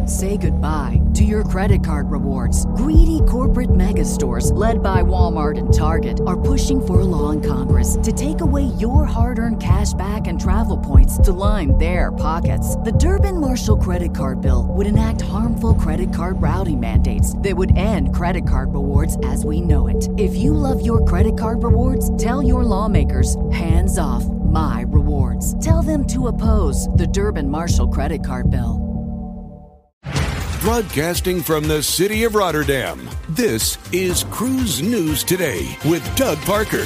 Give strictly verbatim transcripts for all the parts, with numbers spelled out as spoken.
Say goodbye to your credit card rewards. Greedy corporate mega stores, led by Walmart and Target, are pushing for a law in Congress to take away your hard-earned cash back and travel points to line their pockets. The Durbin-Marshall credit card bill would enact harmful credit card routing mandates that would end credit card rewards as we know it. If you love your credit card rewards, tell your lawmakers, hands off my rewards. Tell them to oppose the Durbin-Marshall credit card bill. Broadcasting from the city of Rotterdam, this is Cruise News Today with Doug Parker.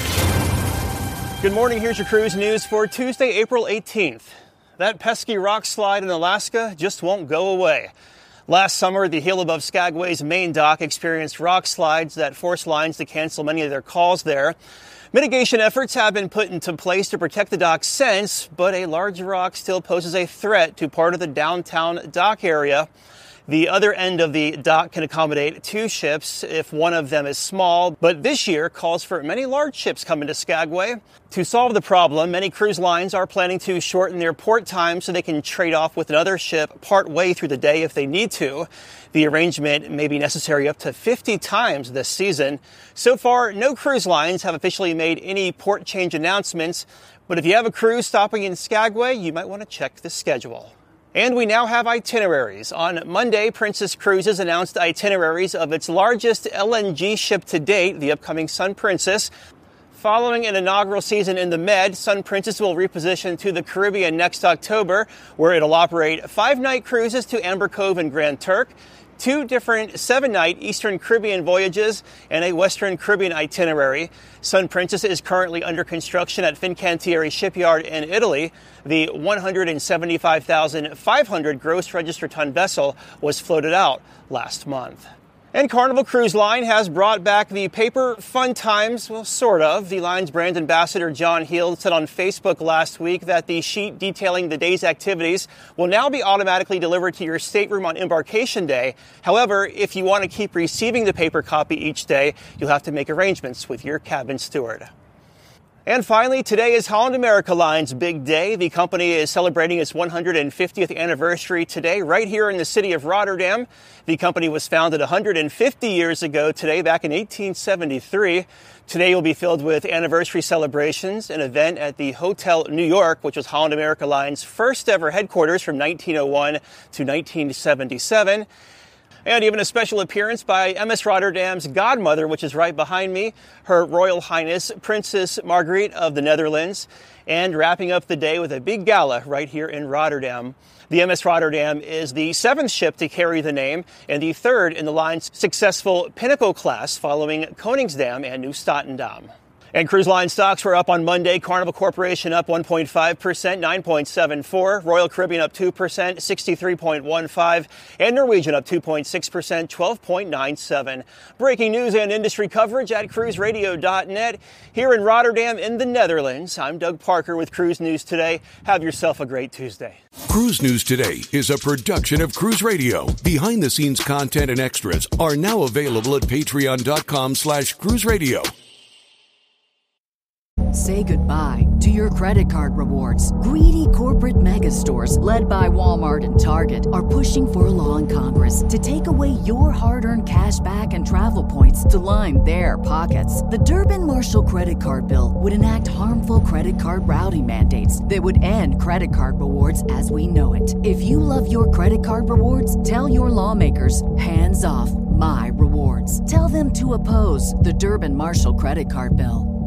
Good morning. Here's your Cruise News for Tuesday, April eighteenth. That pesky rock slide in Alaska just won't go away. Last summer, the hill above Skagway's main dock experienced rock slides that forced lines to cancel many of their calls there. Mitigation efforts have been put into place to protect the dock since, but a large rock still poses a threat to part of the downtown dock area. The other end of the dock can accommodate two ships if one of them is small, but this year calls for many large ships coming to Skagway. To solve the problem, many cruise lines are planning to shorten their port time so they can trade off with another ship part way through the day if they need to. The arrangement may be necessary up to fifty times this season. So far, no cruise lines have officially made any port change announcements, but if you have a cruise stopping in Skagway, you might want to check the schedule. And we now have itineraries. On Monday, Princess Cruises announced itineraries of its largest L N G ship to date, the upcoming Sun Princess. Following an inaugural season in the Med, Sun Princess will reposition to the Caribbean next October, where it'll operate five-night cruises to Amber Cove and Grand Turk, two different seven-night Eastern Caribbean voyages, and a Western Caribbean itinerary. Sun Princess is currently under construction at Fincantieri Shipyard in Italy. The one hundred seventy-five thousand five hundred gross register ton vessel was floated out last month. And Carnival Cruise Line has brought back the paper fun times, well, sort of. The line's brand ambassador, John Heald, said on Facebook last week that the sheet detailing the day's activities will now be automatically delivered to your stateroom on embarkation day. However, if you want to keep receiving the paper copy each day, you'll have to make arrangements with your cabin steward. And finally, today is Holland America Line's big day. The company is celebrating its one hundred fiftieth anniversary today, right here in the city of Rotterdam. The company was founded one hundred fifty years ago today, back in eighteen seventy-three. Today will be filled with anniversary celebrations, an event at the Hotel New York, which was Holland America Line's first ever headquarters from nineteen oh one to nineteen seventy-seven. And even a special appearance by M S Rotterdam's godmother, which is right behind me, Her Royal Highness Princess Margriet of the Netherlands, and wrapping up the day with a big gala right here in Rotterdam. The M S Rotterdam is the seventh ship to carry the name and the third in the line's successful Pinnacle class following Koningsdam and New Statendam. And cruise line stocks were up on Monday. Carnival Corporation up one point five percent, nine point seven four. Royal Caribbean up two percent, sixty-three point one five. And Norwegian up two point six percent, twelve point nine seven. Breaking news and industry coverage at cruise radio dot net. Here in Rotterdam in the Netherlands, I'm Doug Parker with Cruise News Today. Have yourself a great Tuesday. Cruise News Today is a production of Cruise Radio. Behind-the-scenes content and extras are now available at patreon.com slash cruise radio. Say goodbye to your credit card rewards. Greedy corporate mega stores, led by Walmart and Target, are pushing for a law in Congress to take away your hard-earned cash back and travel points to line their pockets. The Durbin-Marshall credit card bill would enact harmful credit card routing mandates that would end credit card rewards as we know it. If you love your credit card rewards, tell your lawmakers, hands off my rewards. Tell them to oppose the Durbin-Marshall credit card bill.